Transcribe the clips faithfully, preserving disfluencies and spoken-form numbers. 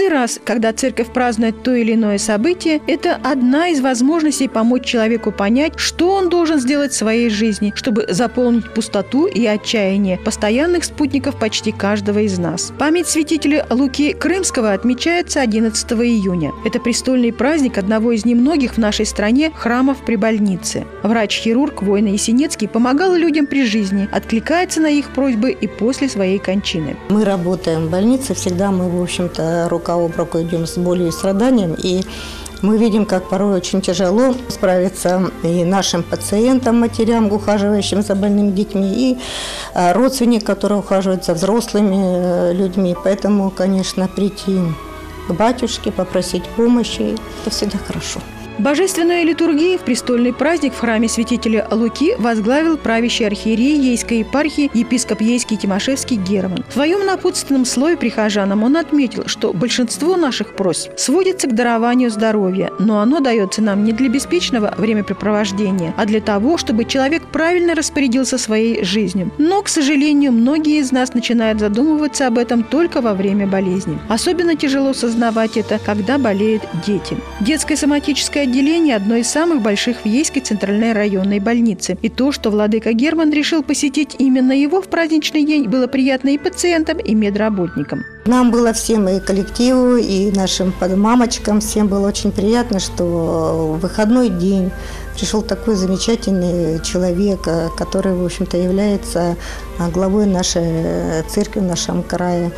Всякий раз, когда церковь празднует то или иное событие, это одна из возможностей помочь человеку понять, что он должен сделать в своей жизни, чтобы заполнить пустоту и отчаяние постоянных спутников почти каждого из нас. Память святителя Луки Крымского отмечается одиннадцатого июня. Это престольный праздник одного из немногих в нашей стране храмов при больнице. Врач-хирург Война Есенецкий помогал людям при жизни, откликается на их просьбы и после своей кончины. Мы работаем в больнице, всегда мы, в общем-то, рука об руку идем с болью и страданием, и мы видим, как порой очень тяжело справиться и нашим пациентам, матерям, ухаживающим за больными детьми, и родственникам, которые ухаживают за взрослыми людьми. Поэтому, конечно, прийти к батюшке, попросить помощи – это всегда хорошо. Божественную литургию в престольный праздник в храме святителя Луки возглавил правящий архиерей Ейской епархии епископ Ейский Тимошевский Герман. В своем напутственном слове прихожанам он отметил, что большинство наших просьб сводится к дарованию здоровья, но оно дается нам не для беспечного времяпрепровождения, а для того, чтобы человек правильно распорядился своей жизнью. Но, к сожалению, многие из нас начинают задумываться об этом только во время болезни. Особенно тяжело сознавать это, когда болеют дети. Детское соматическое отделение – одно из самых больших в Ейской центральной районной больнице. И то, что владыка Герман решил посетить именно его в праздничный день, было приятно и пациентам, и медработникам. Нам было всем, и коллективу, и нашим мамочкам, всем было очень приятно, что в выходной день пришел такой замечательный человек, который, в общем-то, является главой нашей церкви в нашем крае.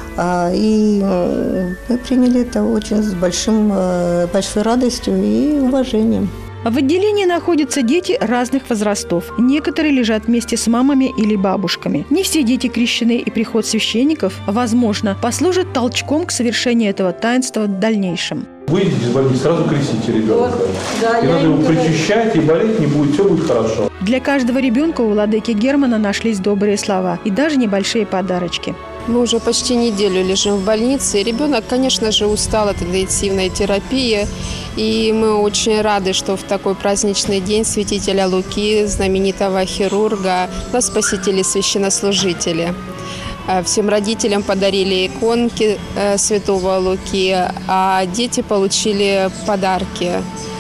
И мы приняли это очень с большим, большой радостью и уважением. В отделении находятся дети разных возрастов. Некоторые лежат вместе с мамами или бабушками. Не все дети крещены, и приход священников, возможно, послужит толчком к совершению этого таинства в дальнейшем. Выйдете из больницы, сразу крестите ребенка. Вот, да, и надо его причащать, и болеть не будет, все будет хорошо. Для каждого ребенка у владыки Германа нашлись добрые слова и даже небольшие подарочки. Мы уже почти неделю лежим в больнице. Ребенок, конечно же, устал от интенсивной терапии. И мы очень рады, что в такой праздничный день святителя Луки, знаменитого хирурга, нас посетили священнослужители. Всем родителям подарили иконки святого Луки, а дети получили подарки.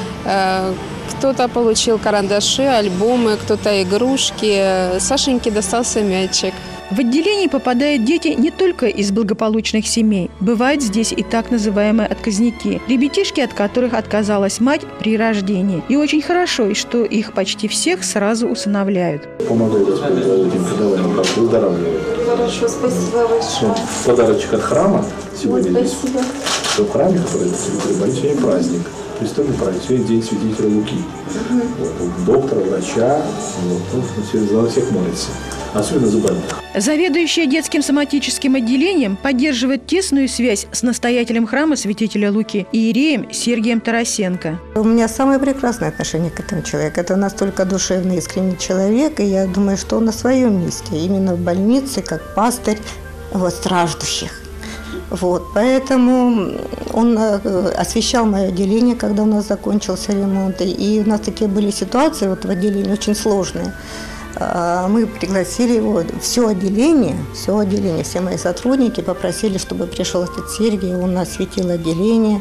Кто-то получил карандаши, альбомы, кто-то игрушки. Сашеньке достался мячик. В отделении попадают дети не только из благополучных семей. Бывают здесь и так называемые отказники. Ребятишки, от которых отказалась мать при рождении. И очень хорошо, что их почти всех сразу усыновляют. Помогай, Господь, этим преподаванием, как выздоравливает. Хорошо, спасибо большое. Подарочек от храма сегодня Ой, здесь. Что в храме, который в больнице, сегодня праздник. Престольный праздник. Сегодня день святителя Луки. Угу. Вот, доктора, врача. Вот, он за всех молится. Особенно за больных. Заведующая детским соматическим отделением поддерживает тесную связь с настоятелем храма святителя Луки иереем Сергием Тарасенко. У меня самое прекрасное отношение к этому человеку. Это настолько душевный, искренний человек, и я думаю, что он на своем месте, именно в больнице, как пастырь вот, страждущих. Вот, поэтому он освещал мое отделение, когда у нас закончился ремонт. И у нас такие были ситуации вот, в отделении очень сложные. Мы пригласили его, все отделение, все отделение, все мои сотрудники попросили, чтобы пришел отец Сергий, он осветил отделение,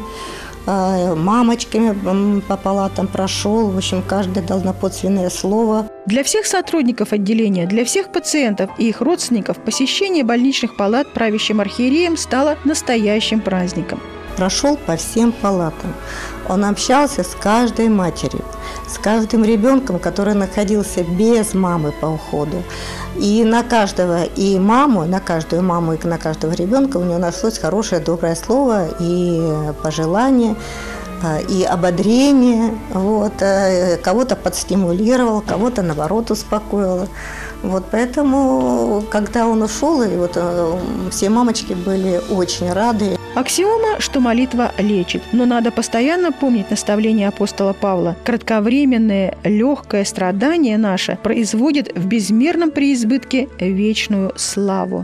мамочками по палатам прошел, в общем, каждый дал напутственное слово. Для всех сотрудников отделения, для всех пациентов и их родственников посещение больничных палат правящим архиереем стало настоящим праздником. Прошел по всем палатам. Он общался с каждой матерью, с каждым ребенком, который находился без мамы по уходу. И на каждого, и маму, на каждую маму, и на каждого ребенка у него нашлось хорошее, доброе слово и пожелание, и ободрение. Вот. Кого-то подстимулировал, кого-то, наоборот, успокоил. Вот, поэтому, когда он ушел, и вот, все мамочки были очень рады. Аксиома, что молитва лечит, но надо постоянно помнить наставление апостола Павла. Кратковременное легкое страдание наше производит в безмерном преизбытке вечную славу.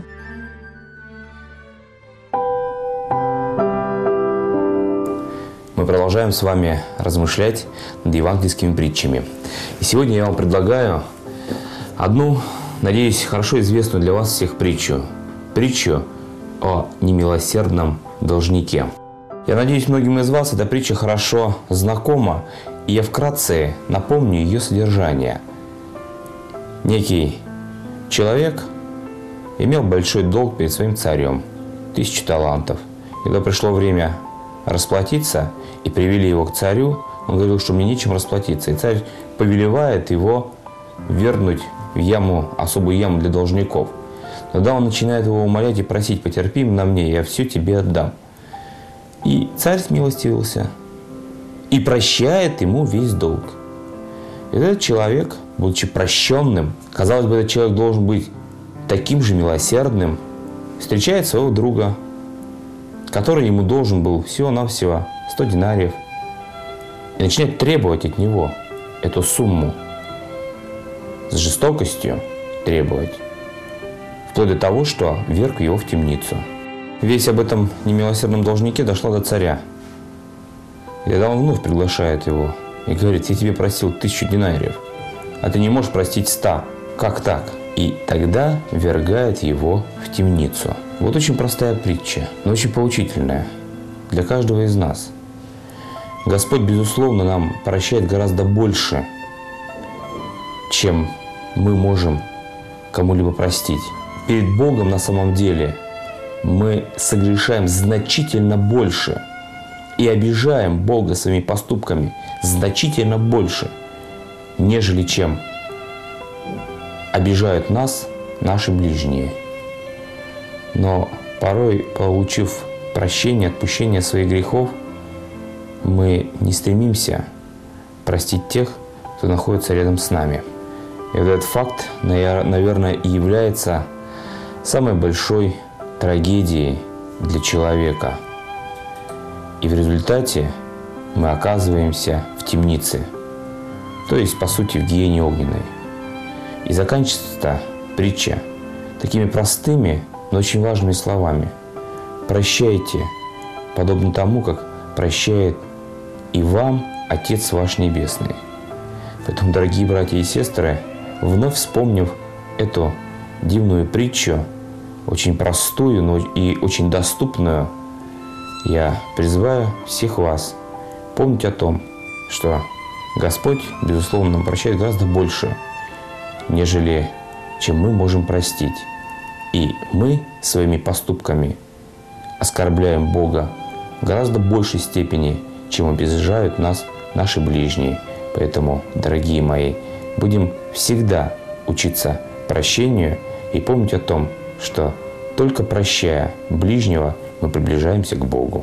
Мы продолжаем с вами размышлять над евангельскими притчами. И сегодня я вам предлагаю одну, надеюсь, хорошо известную для вас всех притчу. Притчу о немилосердном должнике. Я надеюсь, многим из вас эта притча хорошо знакома, и я вкратце напомню ее содержание. Некий человек имел большой долг перед своим царем, тысячу талантов. Когда пришло время расплатиться и привели его к царю, он говорил, что мне нечем расплатиться. И царь повелевает его вернуть в яму, особую яму для должников. Тогда он начинает его умолять и просить: потерпи на мне, я все тебе отдам. И царь смилостивился и прощает ему весь долг. И этот человек, будучи прощенным, казалось бы, этот человек должен быть таким же милосердным, встречает своего друга, который ему должен был всего-навсего сто динариев, и начинает требовать от него эту сумму, с жестокостью требовать, вплоть до того, что вверг его в темницу. Весть об этом немилосердном должнике дошла до царя. И тогда он вновь приглашает его и говорит: я тебе просил тысячу динариев, а ты не можешь простить ста. Как так? И тогда ввергает его в темницу. Вот очень простая притча, но очень поучительная для каждого из нас. Господь, безусловно, нам прощает гораздо больше, чем мы можем кому-либо простить. Перед Богом на самом деле мы согрешаем значительно больше и обижаем Бога своими поступками значительно больше, нежели чем обижают нас наши ближние. Но порой, получив прощение, отпущение своих грехов, мы не стремимся простить тех, кто находится рядом с нами. И этот факт, наверное, и является самой большой трагедией для человека. И в результате мы оказываемся в темнице, то есть, по сути, в гиене огненной. И заканчивается притча такими простыми, но очень важными словами: прощайте, подобно тому, как прощает и вам Отец ваш Небесный. Поэтому, дорогие братья и сестры, вновь вспомнив эту дивную притчу, очень простую, но и очень доступную, я призываю всех вас помнить о том, что Господь, безусловно, нам прощает гораздо больше, нежели чем мы можем простить. И мы своими поступками оскорбляем Бога в гораздо большей степени, чем обижают нас наши ближние. Поэтому, дорогие мои, будем всегда учиться прощению и помнить о том, что только прощая ближнего, мы приближаемся к Богу.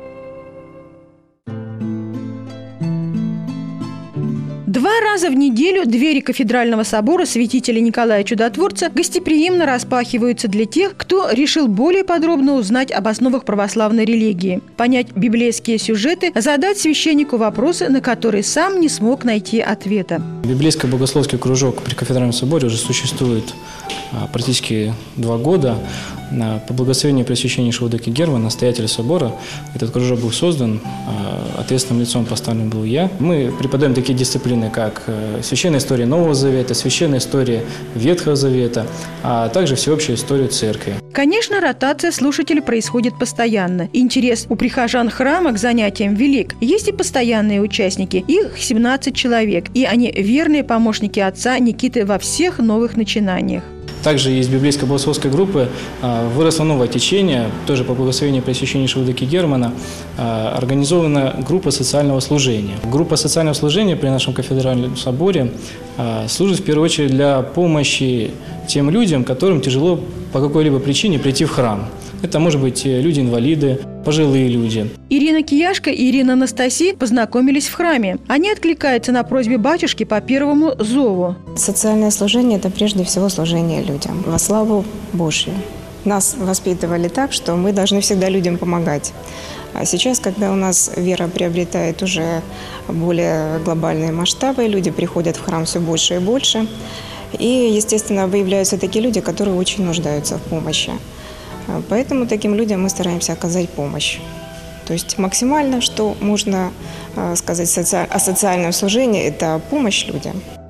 Два раза в неделю двери кафедрального собора святителя Николая Чудотворца гостеприимно распахиваются для тех, кто решил более подробно узнать об основах православной религии, понять библейские сюжеты, задать священнику вопросы, на которые сам не смог найти ответа. Библейско-богословский кружок при кафедральном соборе уже существует практически два года. По благословению Преосвященнейшего владыки Германа, настоятеля собора, этот кружок был создан, ответственным лицом поставлен был я. Мы преподаем такие дисциплины, как священная история Нового Завета, священная история Ветхого Завета, а также всеобщая история Церкви. Конечно, ротация слушателей происходит постоянно. Интерес у прихожан храма к занятиям велик. Есть и постоянные участники, их семнадцать человек, и они верные помощники отца Никиты во всех новых начинаниях. Также из библейско-богословской группы выросло новое течение, тоже по благословению Преосвященнейшего владыки Германа, организована группа социального служения. Группа социального служения при нашем кафедральном соборе служит в первую очередь для помощи тем людям, которым тяжело по какой-либо причине прийти в храм. Это, может быть, люди-инвалиды, пожилые люди. Ирина Кияшко и Ирина Анастасия познакомились в храме. Они откликаются на просьбе батюшки по первому зову. Социальное служение – это прежде всего служение людям во славу Божью. Нас воспитывали так, что мы должны всегда людям помогать. А сейчас, когда у нас вера приобретает уже более глобальные масштабы, люди приходят в храм все больше и больше. И, естественно, выявляются такие люди, которые очень нуждаются в помощи. Поэтому таким людям мы стараемся оказать помощь. То есть максимально, что можно сказать о социальном служении, это помощь людям.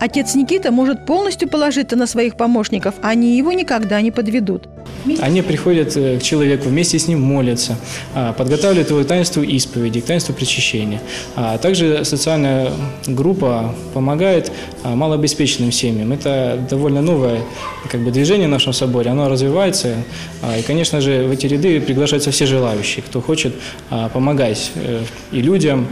Отец Никита может полностью положиться на своих помощников, они его никогда не подведут. Они приходят к человеку, вместе с ним молятся, подготавливают его к таинству исповеди, к таинству причащения. А также социальная группа помогает малообеспеченным семьям. Это довольно новое как бы, движение в нашем соборе, оно развивается. И, конечно же, в эти ряды приглашаются все желающие, кто хочет помогать и людям,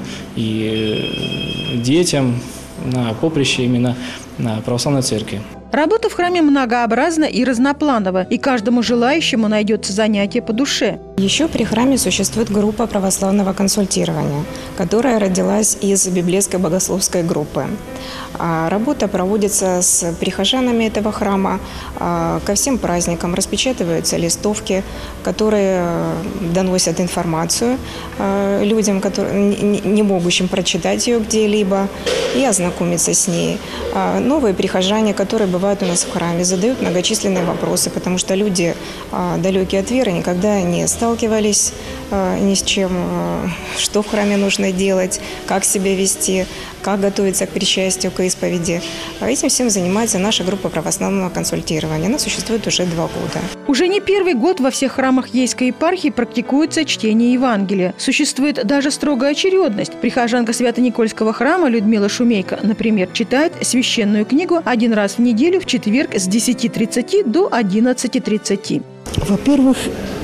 и детям на поприще именно на православной церкви. Работа в храме многообразна и разнопланова, и каждому желающему найдется занятие по душе. Еще при храме существует группа православного консультирования, которая родилась из библейской богословской группы. Работа проводится с прихожанами этого храма. Ко всем праздникам распечатываются листовки, которые доносят информацию людям, не могущим прочитать ее где-либо и ознакомиться с ней. Новые прихожане, которые бывают у нас в храме, задают многочисленные вопросы, потому что люди, далекие от веры, никогда не сталкивались ни с чем, что в храме нужно делать, как себя вести, как готовиться к причастию, к исповеди. Этим всем занимается наша группа православного консультирования. Она существует уже два года. Уже не первый год во всех храмах Ейской епархии практикуется чтение Евангелия. Существует даже строгая очередность. Прихожанка Свято-Никольского храма Людмила Шумейко, например, читает священную книгу один раз в неделю в четверг с десяти тридцати до одиннадцати тридцати. Во-первых,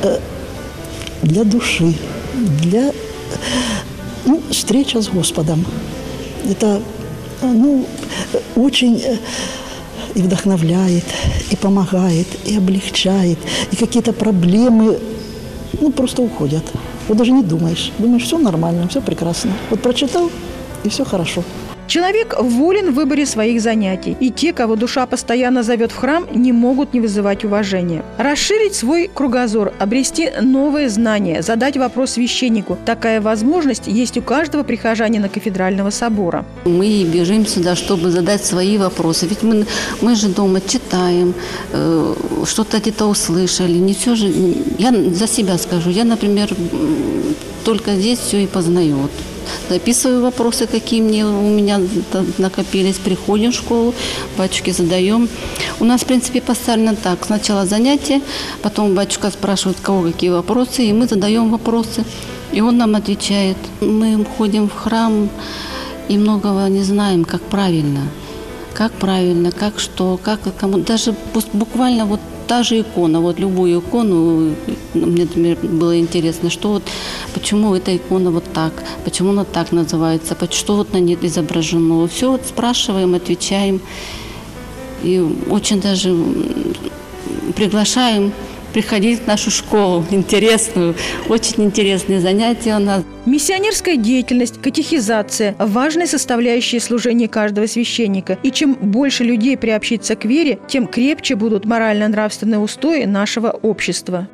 для души, для ну, встреча с Господом. Это ну, очень и вдохновляет, и помогает, и облегчает, и какие-то проблемы ну, просто уходят. Вот даже не думаешь. Думаешь, все нормально, все прекрасно. Вот прочитал, и все хорошо. Человек волен в выборе своих занятий, и те, кого душа постоянно зовет в храм, не могут не вызывать уважения. Расширить свой кругозор, обрести новые знания, задать вопрос священнику – такая возможность есть у каждого прихожанина кафедрального собора. Мы бежим сюда, чтобы задать свои вопросы, ведь мы, мы же дома читаем, э, что-то где-то услышали, не все же. Я за себя скажу, я, например, только здесь все и познаю. Записываю вопросы, какие мне, у меня накопились, приходим в школу, батюшке задаем. У нас, в принципе, поставлено так. Сначала занятие, потом батюшка спрашивает, кого какие вопросы, и мы задаем вопросы, и он нам отвечает. Мы ходим в храм и многого не знаем, как правильно. Как правильно, как что, как кому. Даже буквально вот та же икона, вот любую икону, мне, например, было интересно, что вот, почему эта икона вот так, почему она так называется, что вот на ней изображено. Все вот спрашиваем, отвечаем. И очень даже приглашаем приходить в нашу школу, интересную, очень интересные занятия у нас. Миссионерская деятельность, катехизация – важная составляющая служения каждого священника. И чем больше людей приобщится к вере, тем крепче будут морально-нравственные устои нашего общества.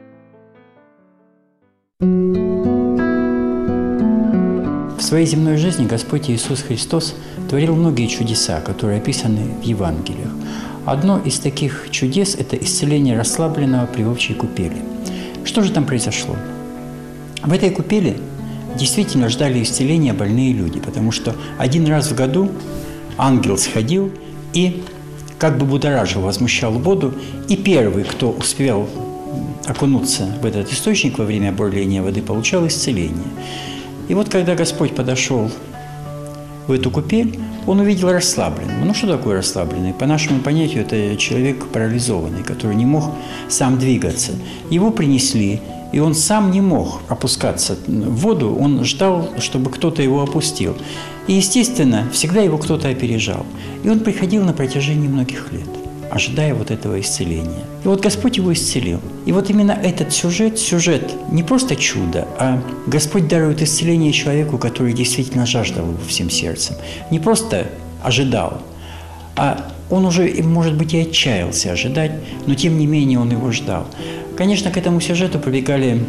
В своей земной жизни Господь Иисус Христос творил многие чудеса, которые описаны в Евангелиях. Одно из таких чудес – это исцеление расслабленного при общей купели. Что же там произошло? В этой купели действительно ждали исцеления больные люди, потому что один раз в году ангел сходил и как бы будоражил, возмущал воду, и первый, кто успел окунуться в этот источник во время бурления воды, получал исцеление. И вот когда Господь подошел в эту купель, он увидел расслабленного. Ну, что такое расслабленный? По нашему понятию, это человек парализованный, который не мог сам двигаться. Его принесли, и он сам не мог опускаться в воду, он ждал, чтобы кто-то его опустил. И, естественно, всегда его кто-то опережал. И он приходил на протяжении многих лет, ожидая вот этого исцеления. И вот Господь его исцелил. И вот именно этот сюжет, сюжет не просто чудо, а Господь дарует исцеление человеку, который действительно жаждал его всем сердцем. Не просто ожидал, а он уже, может быть, и отчаялся ожидать, но тем не менее он его ждал. Конечно, к этому сюжету прибегали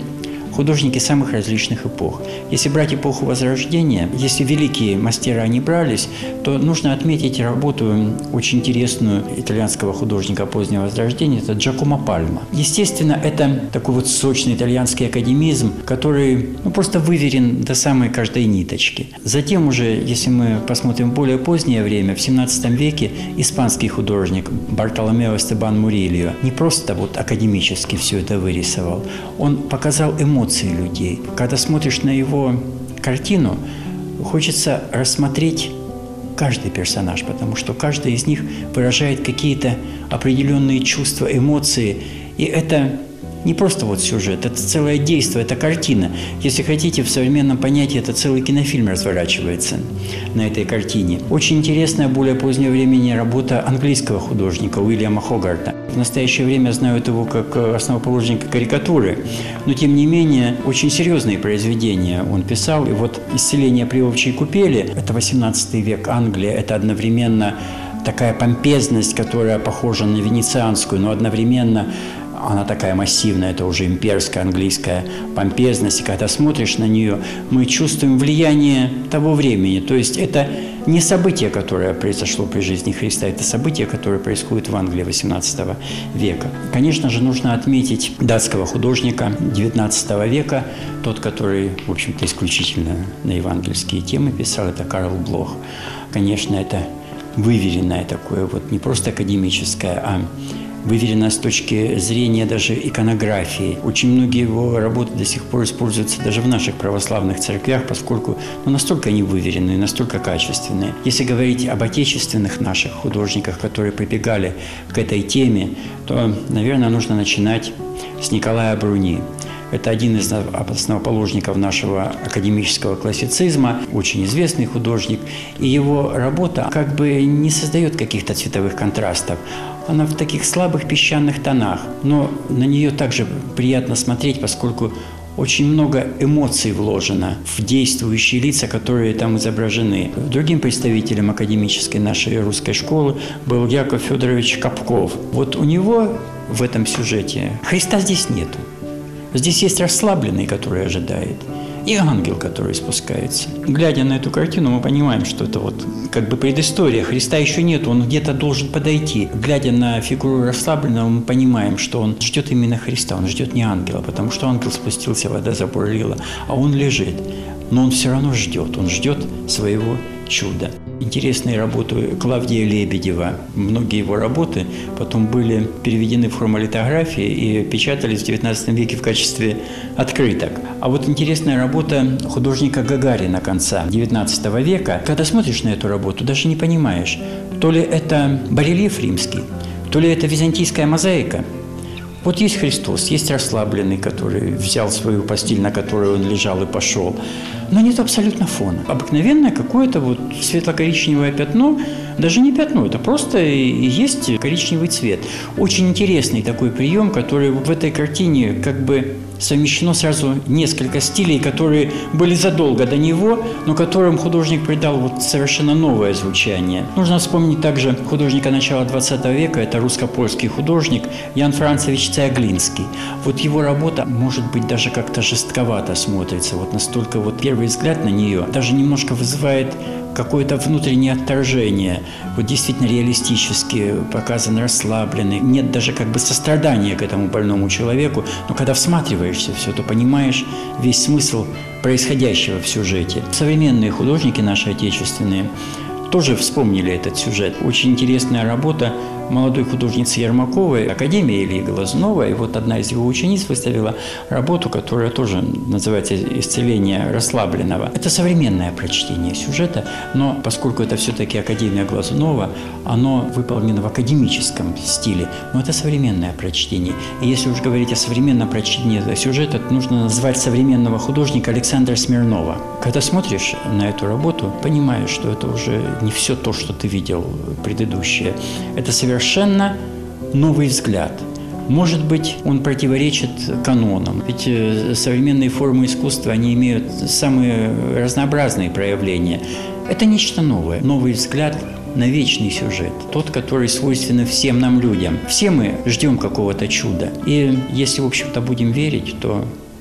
художники самых различных эпох. Если брать эпоху Возрождения, если великие мастера не брались, то нужно отметить работу очень интересную итальянского художника позднего Возрождения, это Джакомо Пальма. Естественно, это такой вот сочный итальянский академизм, который ну, просто выверен до самой каждой ниточки. Затем уже, если мы посмотрим в более позднее время, в семнадцатом веке испанский художник Бартоломео Эстебан Мурильо не просто вот академически все это вырисовал, он показал эмоции людей. Когда смотришь на его картину, хочется рассмотреть каждый персонаж, потому что каждый из них выражает какие-то определенные чувства, эмоции. И это не просто вот сюжет, это целое действие, это картина. Если хотите, в современном понятии это целый кинофильм разворачивается на этой картине. Очень интересная, более позднего времени работа английского художника Уильяма Хогарта. В настоящее время знают его как основоположника карикатуры, но тем не менее очень серьезные произведения он писал. И вот «Исцеление при овчьей купели» – это восемнадцатый век, Англия, это одновременно такая помпезность, которая похожа на венецианскую, но одновременно она такая массивная, это уже имперская английская помпезность. И когда смотришь на нее, мы чувствуем влияние того времени. То есть это не событие, которое произошло при жизни Христа, это событие, которое происходит в Англии восемнадцатого века. Конечно же, нужно отметить датского художника девятнадцатого века, тот, который, в общем-то, исключительно на евангельские темы писал, это Карл Блох. Конечно, это выверенное такое, вот не просто академическое, а выверено с точки зрения даже иконографии. Очень многие его работы до сих пор используются даже в наших православных церквях, поскольку ну, настолько они выверенные, настолько качественные. Если говорить об отечественных наших художниках, которые прибегали к этой теме, то, наверное, нужно начинать с Николая Бруни. Это один из основоположников нашего академического классицизма, очень известный художник. И его работа как бы не создает каких-то цветовых контрастов. Она в таких слабых песчаных тонах, но на нее также приятно смотреть, поскольку очень много эмоций вложено в действующие лица, которые там изображены. Другим представителем академической нашей русской школы был Яков Федорович Капков. Вот у него в этом сюжете Христа здесь нету. Здесь есть расслабленный, который ожидает, и ангел, который спускается. Глядя на эту картину, мы понимаем, что это вот как бы предыстория. Христа еще нет, он где-то должен подойти. Глядя на фигуру расслабленного, мы понимаем, что он ждет именно Христа, он ждет не ангела, потому что ангел спустился, вода забурлила, а он лежит. Но он все равно ждет, он ждет своего чуда. Интересные работы Клавдия Лебедева. Многие его работы потом были переведены в хромолитографии и печатались в девятнадцатом веке в качестве открыток. А вот интересная работа художника Гагарина конца девятнадцатого века. Когда смотришь на эту работу, даже не понимаешь, то ли это барельеф римский, то ли это византийская мозаика. Вот есть Христос, есть расслабленный, который взял свою постель, на которой он лежал и пошел. Но нет абсолютно фона. Обыкновенное какое-то вот светло-коричневое пятно, даже не пятно, это просто и есть коричневый цвет. Очень интересный такой прием, который в этой картине как бы совмещено сразу несколько стилей, которые были задолго до него, но которым художник придал вот совершенно новое звучание. Нужно вспомнить также художника начала двадцатого века, это русско-польский художник Ян Францевич Цеаглинский. Вот его работа, может быть, даже как-то жестковато смотрится, вот настолько вот первый взгляд на нее даже немножко вызывает какое-то внутреннее отторжение. Вот действительно реалистически показан расслабленный. Нет даже как бы сострадания к этому больному человеку. Но когда всматриваешься все, то понимаешь весь смысл происходящего в сюжете. Современные художники наши отечественные тоже вспомнили этот сюжет. Очень интересная работа молодой художницы Ермаковой, Академия Ильи Глазунова. И вот одна из его учениц выставила работу, которая тоже называется «Исцеление расслабленного». Это современное прочтение сюжета, но поскольку это все-таки Академия Глазунова, оно выполнено в академическом стиле, но это современное прочтение. И если уж говорить о современном прочтении сюжета, то нужно назвать современного художника Александра Смирнова. Когда смотришь на эту работу, понимаешь, что это уже не все то, что ты видел предыдущее. Это совершенно новый взгляд. Может быть, он противоречит канонам. Ведь современные формы искусства, они имеют самые разнообразные проявления. Это нечто новое, новый взгляд на вечный сюжет, тот, который свойственен всем нам людям. Все мы ждем какого-то чуда. И если, в общем-то, будем верить, то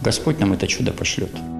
Господь нам это чудо пошлет.